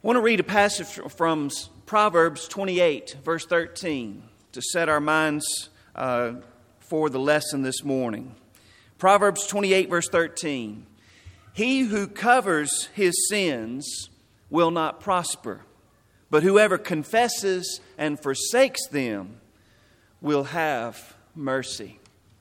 I want to read a passage from Proverbs 28, verse 13, to set our minds for the lesson this morning. Proverbs 28, verse 13. He who covers his sins will not prosper, but whoever confesses and forsakes them will have mercy.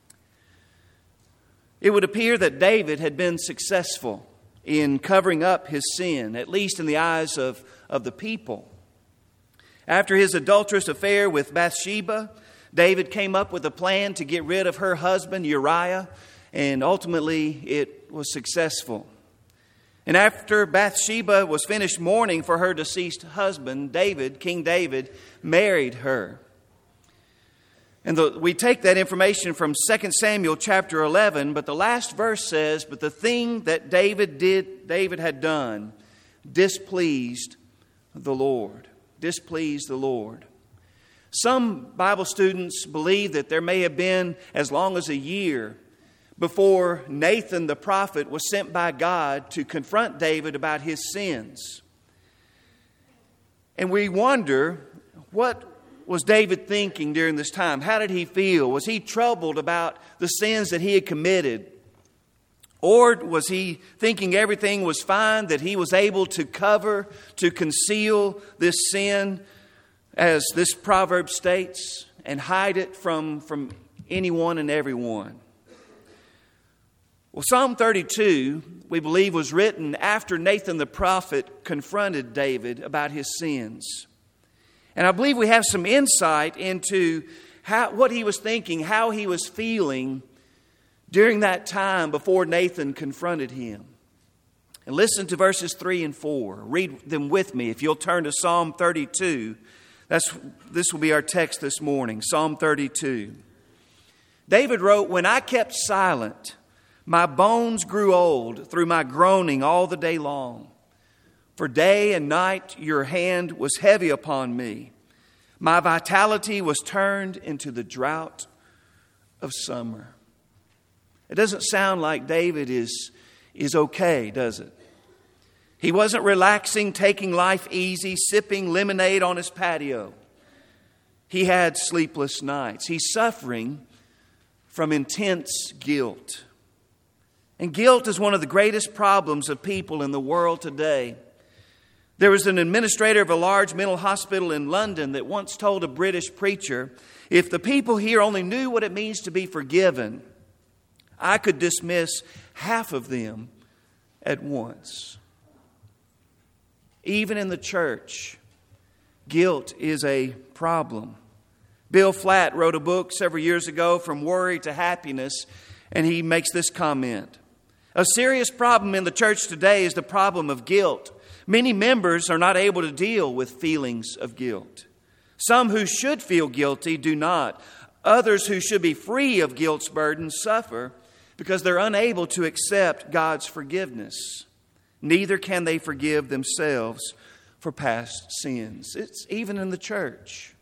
It would appear that David had been successful in covering up his sin, at least in the eyes of the people. After his adulterous affair with Bathsheba, David came up with a plan to get rid of her husband Uriah, and ultimately it was successful. And after Bathsheba was finished mourning for her deceased husband, King David, married her. And we take that information from 2 Samuel chapter 11, but the last verse says, "But the thing that David had done, displeased the Lord." Displeased the Lord. Some Bible students believe that there may have been as long as a year before Nathan the prophet was sent by God to confront David about his sins. And we wonder, what was David thinking during this time? How did he feel? Was he troubled about the sins that he had committed? Or was he thinking everything was fine, that he was able to cover, to conceal this sin, as this proverb states, and hide it from anyone and everyone? Well, Psalm 32, we believe, was written after Nathan the prophet confronted David about his sins. And I believe we have some insight into what he was thinking, how he was feeling during that time before Nathan confronted him. And listen to verses 3 and 4. Read them with me. If you'll turn to Psalm 32, this will be our text this morning, Psalm 32. David wrote, "When I kept silent, my bones grew old through my groaning all the day long. For day and night your hand was heavy upon me. My vitality was turned into the drought of summer." It doesn't sound like David is okay, does it? He wasn't relaxing, taking life easy, sipping lemonade on his patio. He had sleepless nights. He's suffering from intense guilt. And guilt is one of the greatest problems of people in the world today. There was an administrator of a large mental hospital in London that once told a British preacher, "If the people here only knew what it means to be forgiven, I could dismiss half of them at once." Even in the church, guilt is a problem. Bill Flatt wrote a book several years ago, From Worry to Happiness, and he makes this comment. "A serious problem in the church today is the problem of guilt. Many members are not able to deal with feelings of guilt. Some who should feel guilty do not. Others who should be free of guilt's burden suffer because they're unable to accept God's forgiveness. Neither can they forgive themselves for past sins." It's even in the church.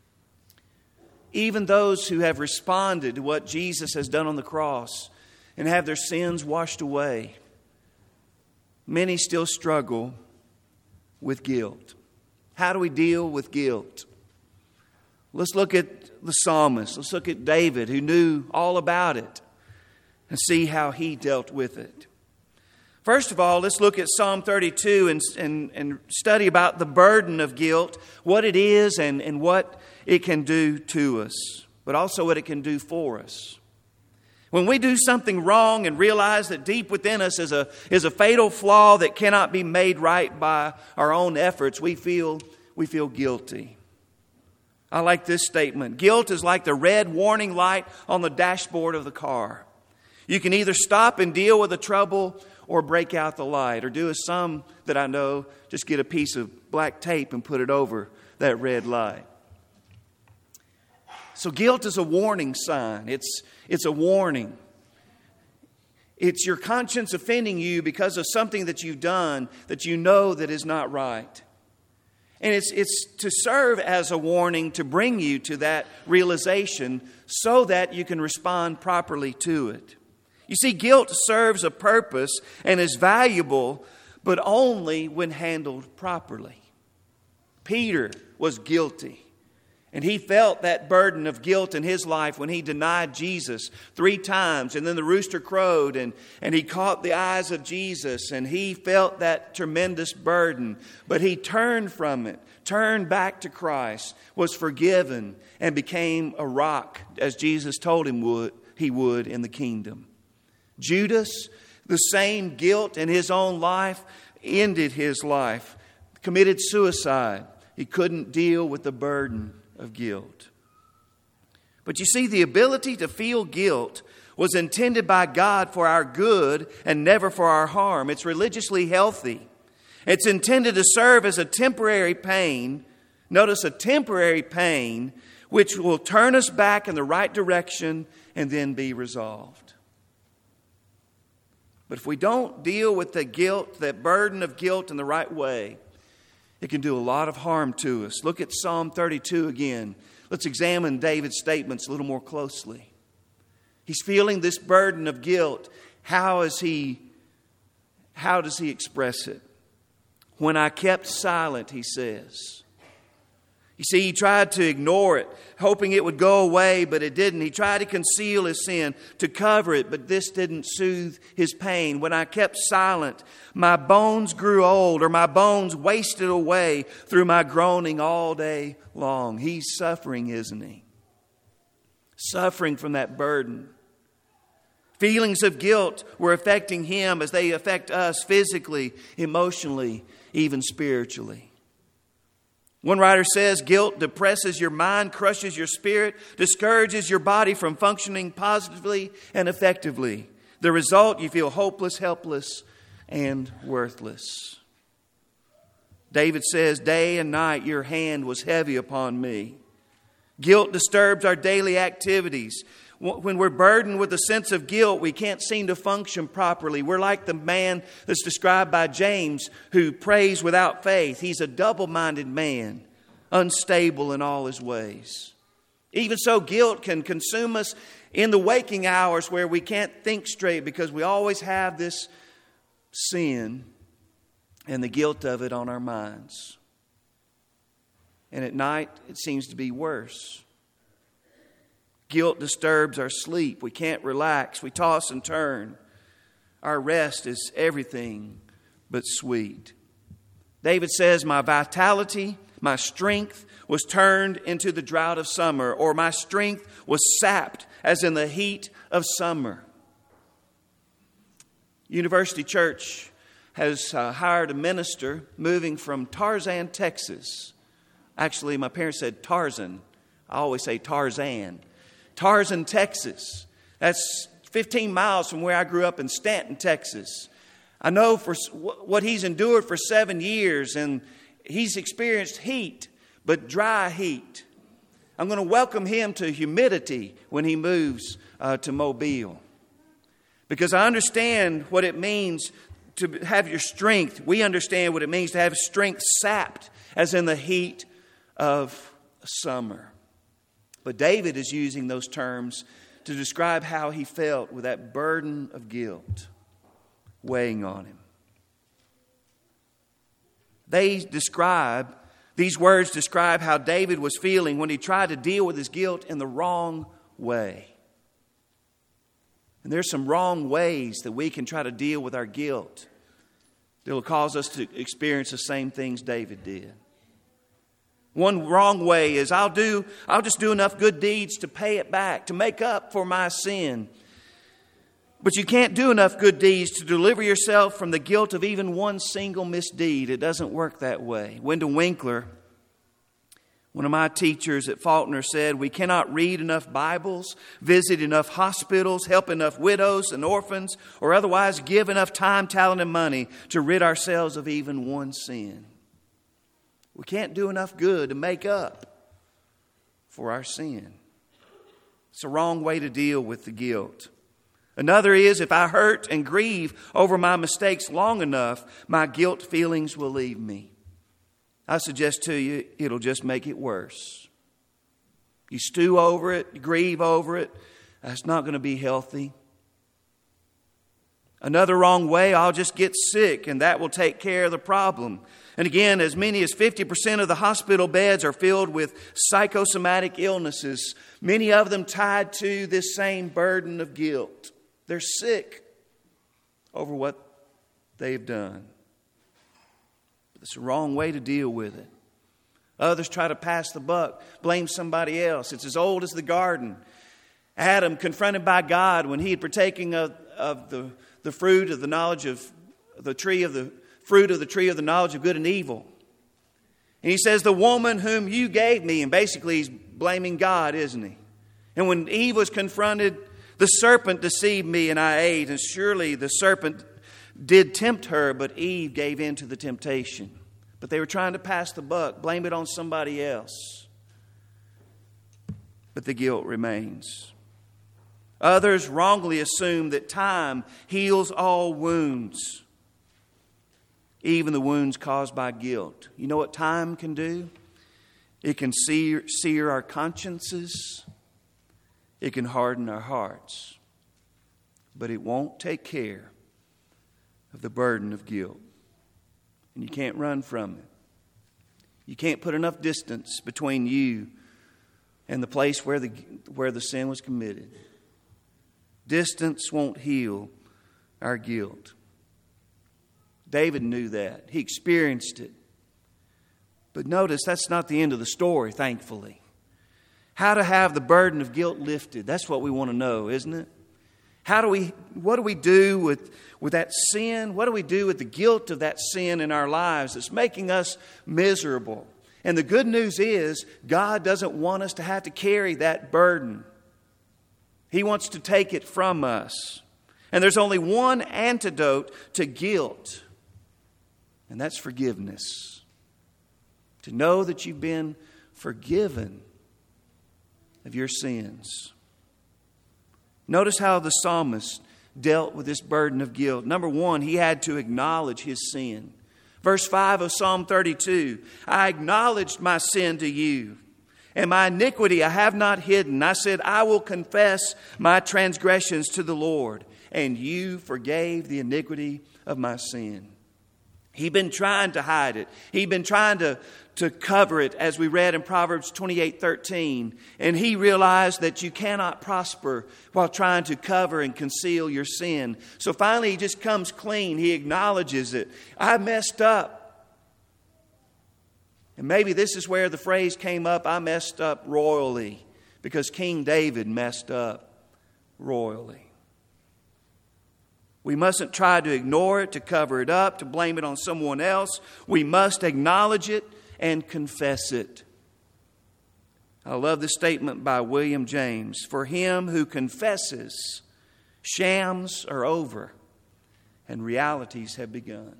Even those who have responded to what Jesus has done on the cross and have their sins washed away, many still struggle with guilt. How do we deal with guilt? Let's look at the psalmist. Let's look at David, who knew all about it, and see how he dealt with it. First of all, let's look at Psalm 32 and study about the burden of guilt, what it is and what it can do to us, but also what it can do for us. When we do something wrong and realize that deep within us is a fatal flaw that cannot be made right by our own efforts, we feel guilty. I like this statement. Guilt is like the red warning light on the dashboard of the car. You can either stop and deal with the trouble or break out the light, or do as some that I know, just get a piece of black tape and put it over that red light. So guilt is a warning sign. It's a warning. It's your conscience offending you because of something that you've done that you know that is not right. And it's to serve as a warning to bring you to that realization so that you can respond properly to it. You see, guilt serves a purpose and is valuable, but only when handled properly. Peter was guilty. And he felt that burden of guilt in his life when he denied Jesus 3 times. And then the rooster crowed and he caught the eyes of Jesus. And he felt that tremendous burden. But he turned from it, turned back to Christ, was forgiven, and became a rock, as Jesus told him he would in the kingdom. Judas, the same guilt in his own life, ended his life, committed suicide. He couldn't deal with the burden of guilt. But you see, the ability to feel guilt was intended by God for our good and never for our harm. It's religiously healthy. It's intended to serve as a temporary pain. Notice, a temporary pain which will turn us back in the right direction and then be resolved. But if we don't deal with the guilt, that burden of guilt in the right way, it can do a lot of harm to us. Look at Psalm 32 again. Let's examine David's statements a little more closely. He's feeling this burden of guilt. How does he express it? When I kept silent, he says. You see, he tried to ignore it, hoping it would go away, but it didn't. He tried to conceal his sin, to cover it, but this didn't soothe his pain. When I kept silent, my bones grew old, or my bones wasted away through my groaning all day long. He's suffering, isn't he? Suffering from that burden. Feelings of guilt were affecting him as they affect us physically, emotionally, even spiritually. One writer says, guilt depresses your mind, crushes your spirit, discourages your body from functioning positively and effectively. The result, you feel hopeless, helpless, and worthless. David says, day and night your hand was heavy upon me. Guilt disturbs our daily activities. When we're burdened with a sense of guilt, we can't seem to function properly. We're like the man that's described by James who prays without faith. He's a double-minded man, unstable in all his ways. Even so, guilt can consume us in the waking hours where we can't think straight because we always have this sin and the guilt of it on our minds. And at night, it seems to be worse. Guilt disturbs our sleep. We can't relax. We toss and turn. Our rest is everything but sweet. David says, my vitality, my strength was turned into the drought of summer, or my strength was sapped as in the heat of summer. University Church has hired a minister moving from Tarzan, Texas. Actually, my parents said Tarzan. I always say Tarzan. Tarzan, Texas. That's 15 miles from where I grew up in Stanton, Texas. I know for what he's endured for 7 years, and he's experienced heat, but dry heat. I'm going to welcome him to humidity when he moves to Mobile. Because I understand what it means to have your strength. We understand what it means to have strength sapped, as in the heat of summer. But David is using those terms to describe how he felt with that burden of guilt weighing on him. These words describe how David was feeling when he tried to deal with his guilt in the wrong way. And there's some wrong ways that we can try to deal with our guilt that will cause us to experience the same things David did. One wrong way is I'll just do enough good deeds to pay it back, to make up for my sin. But you can't do enough good deeds to deliver yourself from the guilt of even one single misdeed. It doesn't work that way. Wendell Winkler, one of my teachers at Faulkner, said, we cannot read enough Bibles, visit enough hospitals, help enough widows and orphans, or otherwise give enough time, talent, and money to rid ourselves of even one sin. We can't do enough good to make up for our sin. It's a wrong way to deal with the guilt. Another is, if I hurt and grieve over my mistakes long enough, my guilt feelings will leave me. I suggest to you, it'll just make it worse. You stew over it, you grieve over it. That's not going to be healthy. Another wrong way, I'll just get sick and that will take care of the problem. And again, as many as 50% of the hospital beds are filled with psychosomatic illnesses, many of them tied to this same burden of guilt. They're sick over what they've done. But it's the wrong way to deal with it. Others try to pass the buck, blame somebody else. It's as old as the garden. Adam, confronted by God when he had partaken of the fruit of the knowledge of the tree of the fruit of the tree of the knowledge of good and evil. And he says, the woman whom you gave me, and basically he's blaming God, isn't he? And when Eve was confronted, the serpent deceived me and I ate, and surely the serpent did tempt her, but Eve gave in to the temptation. But they were trying to pass the buck, blame it on somebody else. But the guilt remains. Others wrongly assume that time heals all wounds, even the wounds caused by guilt. You know what time can do? It can sear our consciences. It can harden our hearts. But it won't take care of the burden of guilt. And you can't run from it. You can't put enough distance between you and the place where the sin was committed. Distance won't heal our guilt. David knew that. He experienced it. But notice that's not the end of the story, thankfully. How to have the burden of guilt lifted. That's what we want to know, isn't it? What do we do with that sin? What do we do with the guilt of that sin in our lives that's making us miserable? And the good news is God doesn't want us to have to carry that burden. He wants to take it from us. And there's only one antidote to guilt, and that's forgiveness. To know that you've been forgiven of your sins. Notice how the psalmist dealt with this burden of guilt. Number one, he had to acknowledge his sin. Verse 5 of Psalm 32, I acknowledged my sin to you, and my iniquity I have not hidden. I said, I will confess my transgressions to the Lord, and you forgave the iniquity of my sin. He'd been trying to hide it. He'd been trying to cover it, as we read in Proverbs 28:13. And he realized that you cannot prosper while trying to cover and conceal your sin. So finally he just comes clean. He acknowledges it. I messed up. And maybe this is where the phrase came up, I messed up royally, because King David messed up royally. We mustn't try to ignore it, to cover it up, to blame it on someone else. We must acknowledge it and confess it. I love this statement by William James. For him who confesses, shams are over and realities have begun.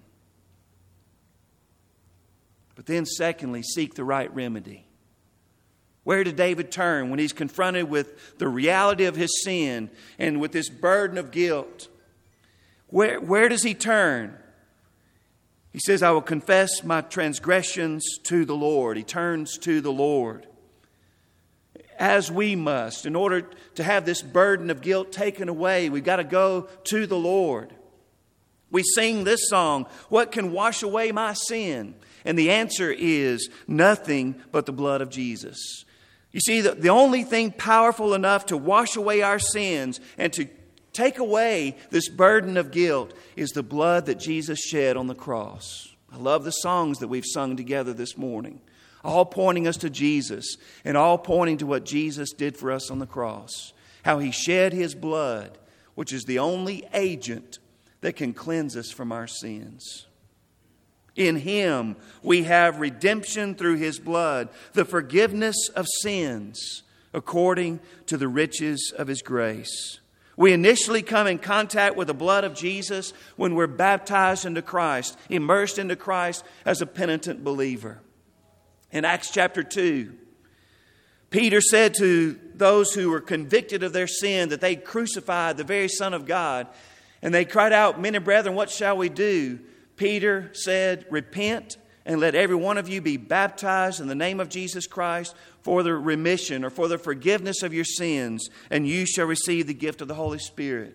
But then secondly, seek the right remedy. Where did David turn when he's confronted with the reality of his sin and with this burden of guilt? Where does he turn? He says, I will confess my transgressions to the Lord. He turns to the Lord. As we must, in order to have this burden of guilt taken away, we've got to go to the Lord. We sing this song, what can wash away my sin? And the answer is nothing but the blood of Jesus. You see, the only thing powerful enough to wash away our sins and to take away this burden of guilt is the blood that Jesus shed on the cross. I love the songs that we've sung together this morning, all pointing us to Jesus and all pointing to what Jesus did for us on the cross. How He shed His blood, which is the only agent that can cleanse us from our sins. In Him we have redemption through His blood, the forgiveness of sins according to the riches of His grace. We initially come in contact with the blood of Jesus when we're baptized into Christ, immersed into Christ as a penitent believer. In Acts chapter 2, Peter said to those who were convicted of their sin that they crucified the very Son of God, and they cried out, Men and brethren, what shall we do? Peter said, Repent and let every one of you be baptized in the name of Jesus Christ for the remission or for the forgiveness of your sins, and you shall receive the gift of the Holy Spirit.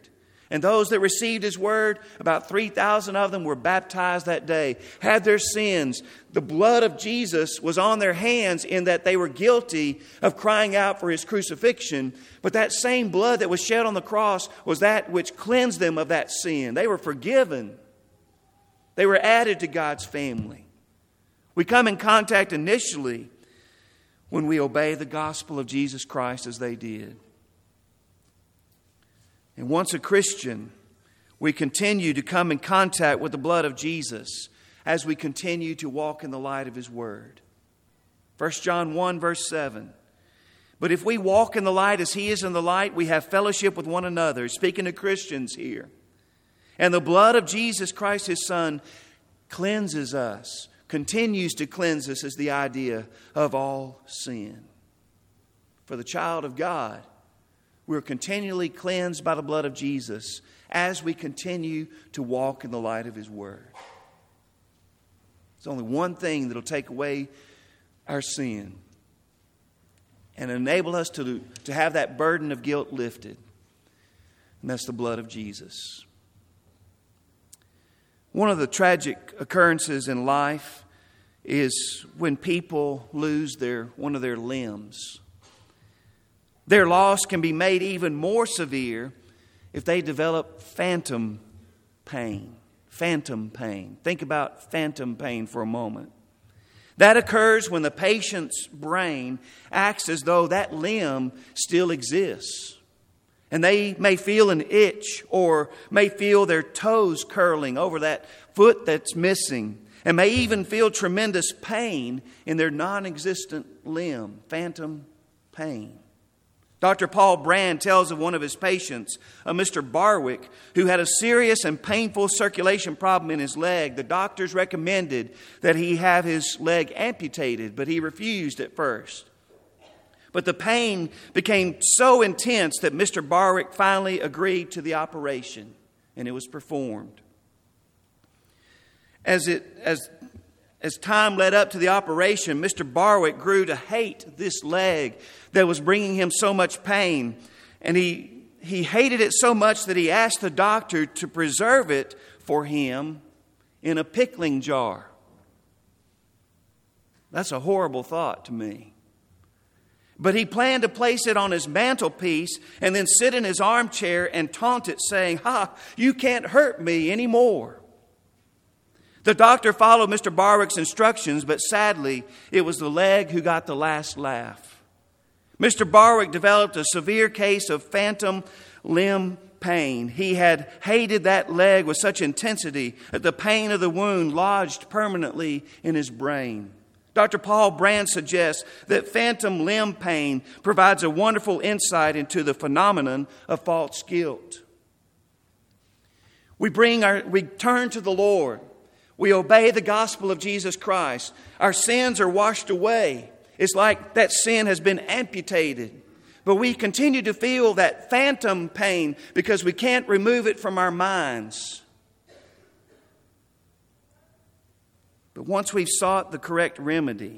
And those that received His word, about 3,000 of them were baptized that day, had their sins. The blood of Jesus was on their hands in that they were guilty of crying out for His crucifixion. But that same blood that was shed on the cross was that which cleansed them of that sin. They were forgiven. They were added to God's family. We come in contact initially when we obey the gospel of Jesus Christ as they did. And once a Christian, we continue to come in contact with the blood of Jesus as we continue to walk in the light of His word. 1 John 1 verse 7. But if we walk in the light as He is in the light, we have fellowship with one another. Speaking to Christians here. And the blood of Jesus Christ, His Son, cleanses us, continues to cleanse us, is the idea of all sin. For the child of God, we're continually cleansed by the blood of Jesus as we continue to walk in the light of His word. There's only one thing that will take away our sin and enable us to have that burden of guilt lifted. And that's the blood of Jesus. One of the tragic occurrences in life is when people lose one of their limbs. Their loss can be made even more severe if they develop phantom pain. Phantom pain. Think about phantom pain for a moment. That occurs when the patient's brain acts as though that limb still exists. And they may feel an itch or may feel their toes curling over that foot that's missing. And may even feel tremendous pain in their non-existent limb. Phantom pain. Dr. Paul Brand tells of one of his patients, a Mr. Barwick, who had a serious and painful circulation problem in his leg. The doctors recommended that he have his leg amputated, but he refused at first. But the pain became so intense that Mr. Barwick finally agreed to the operation, and it was performed. As time led up to the operation, Mr. Barwick grew to hate this leg that was bringing him so much pain. And he hated it so much that he asked the doctor to preserve it for him in a pickling jar. That's a horrible thought to me. But he planned to place it on his mantelpiece and then sit in his armchair and taunt it, saying, "Ha, you can't hurt me anymore." The doctor followed Mr. Barwick's instructions, but sadly, it was the leg who got the last laugh. Mr. Barwick developed a severe case of phantom limb pain. He had hated that leg with such intensity that the pain of the wound lodged permanently in his brain. Dr. Paul Brand suggests that phantom limb pain provides a wonderful insight into the phenomenon of false guilt. We turn to the Lord. We obey the gospel of Jesus Christ. Our sins are washed away. It's like that sin has been amputated. But we continue to feel that phantom pain because we can't remove it from our minds. But once we've sought the correct remedy,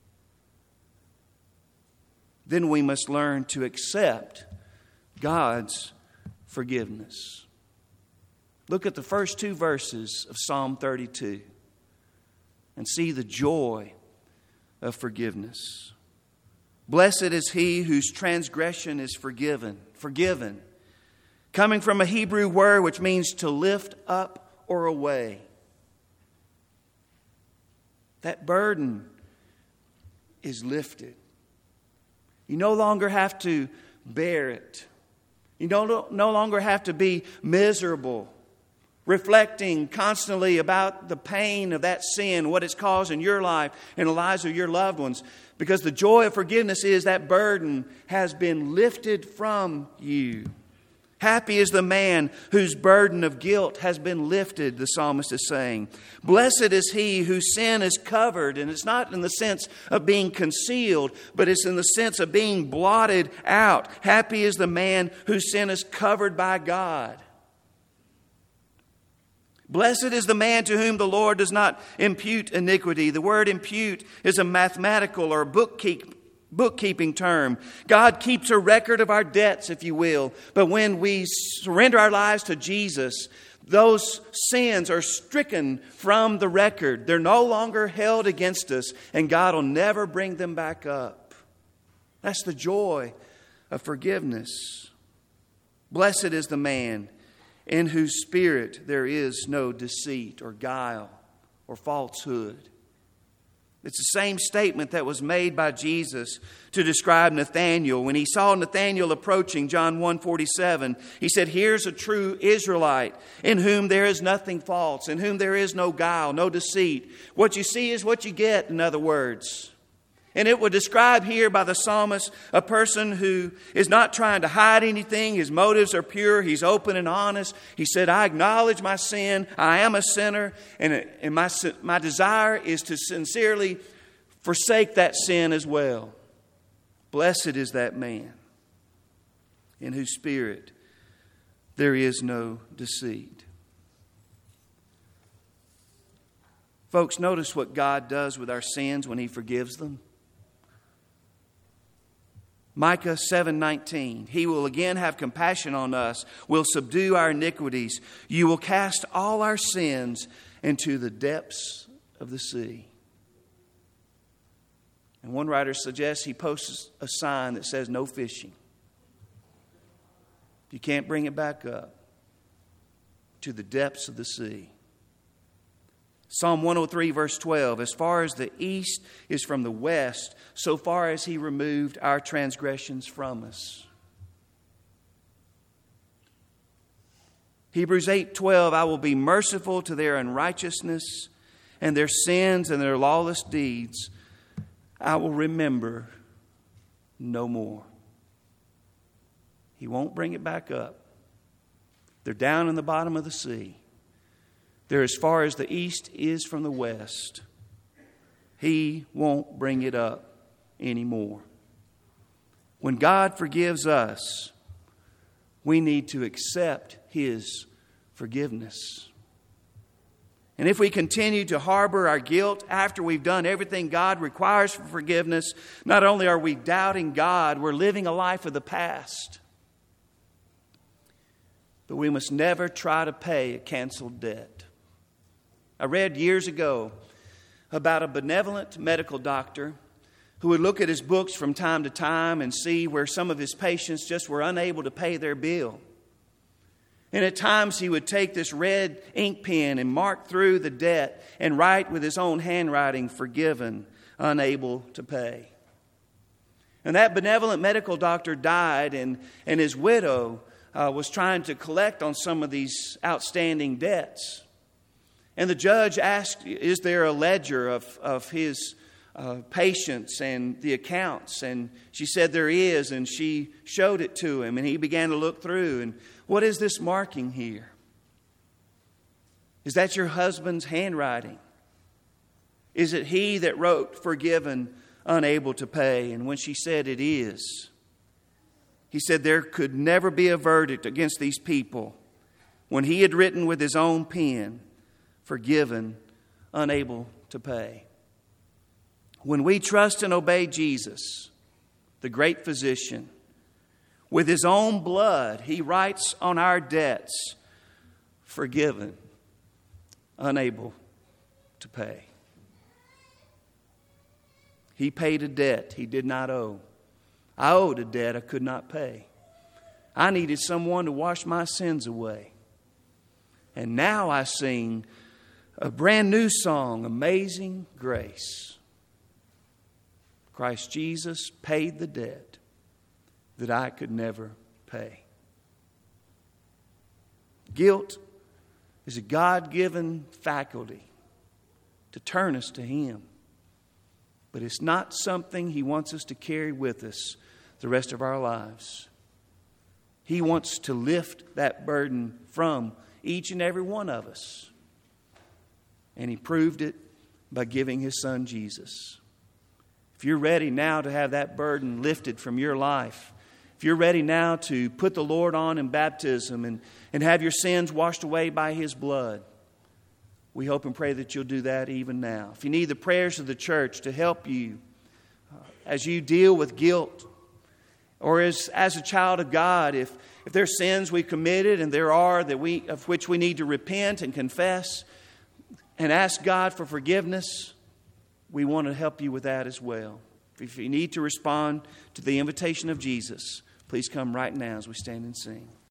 then we must learn to accept God's forgiveness. Look at the first two verses of Psalm 32 and see the joy of forgiveness. Blessed is he whose transgression is forgiven. Coming from a Hebrew word which means to lift up or away. That burden is lifted. You no longer have to bear it. You no longer have to be miserable, reflecting constantly about the pain of that sin, what it's caused in your life and the lives of your loved ones. Because the joy of forgiveness is that burden has been lifted from you. Happy is the man whose burden of guilt has been lifted, the psalmist is saying. Blessed is he whose sin is covered. And it's not in the sense of being concealed, but it's in the sense of being blotted out. Happy is the man whose sin is covered by God. Blessed is the man to whom the Lord does not impute iniquity. The word impute is a mathematical or bookkeeping bookkeeping term. God keeps a record of our debts, if you will. But when we surrender our lives to Jesus, those sins are stricken from the record. They're no longer held against us, and God will never bring them back up. That's the joy of forgiveness. Blessed is the man in whose spirit there is no deceit or guile or falsehood. It's the same statement that was made by Jesus to describe Nathanael. When he saw Nathanael approaching, John 1:47, he said, "Here's a true Israelite in whom there is nothing false, in whom there is no guile, no deceit." What you see is what you get, in other words. And it would describe here by the psalmist a person who is not trying to hide anything. His motives are pure. He's open and honest. He said, "I acknowledge my sin. I am a sinner. And my desire is to sincerely forsake that sin as well." Blessed is that man in whose spirit there is no deceit. Folks, notice what God does with our sins when He forgives them. Micah 7:19, "He will again have compassion on us, will subdue our iniquities. You will cast all our sins into the depths of the sea." And one writer suggests He posts a sign that says no fishing. You can't bring it back up to the depths of the sea. Psalm 103 verse 12, "As far as the east is from the west, so far as He removed our transgressions from us." Hebrews 8:12, "I will be merciful to their unrighteousness, and their sins and their lawless deeds I will remember no more." He won't bring it back up. They're down in the bottom of the sea. They're as far as the east is from the west. He won't bring it up anymore. When God forgives us, we need to accept His forgiveness. And if we continue to harbor our guilt after we've done everything God requires for forgiveness, not only are we doubting God, we're living a life of the past. But we must never try to pay a canceled debt. I read years ago about a benevolent medical doctor who would look at his books from time to time and see where some of his patients just were unable to pay their bill. And at times he would take this red ink pen and mark through the debt and write with his own handwriting, "Forgiven, unable to pay." And that benevolent medical doctor died, and his widow was trying to collect on some of these outstanding debts. And the judge asked, "Is there a ledger of his patients and the accounts?" And she said there is, and she showed it to him, and he began to look through. And what is this marking here? Is that your husband's handwriting? Is it he that wrote, "Forgiven, unable to pay"? And when she said it is, he said there could never be a verdict against these people when he had written with his own pen, "Forgiven, unable to pay." When we trust and obey Jesus, the great physician, with His own blood, He writes on our debts, "Forgiven, unable to pay." He paid a debt He did not owe. I owed a debt I could not pay. I needed someone to wash my sins away. And now I sing a brand new song, "Amazing Grace." Christ Jesus paid the debt that I could never pay. Guilt is a God-given faculty to turn us to Him. But it's not something He wants us to carry with us the rest of our lives. He wants to lift that burden from each and every one of us. And He proved it by giving His Son Jesus. If you're ready now to have that burden lifted from your life, if you're ready now to put the Lord on in baptism and have your sins washed away by His blood, we hope and pray that you'll do that even now. If you need the prayers of the church to help you as you deal with guilt, or as a child of God, if there are sins we've committed, and there are of which we need to repent and confess and ask God for forgiveness, we want to help you with that as well. If you need to respond to the invitation of Jesus, please come right now as we stand and sing.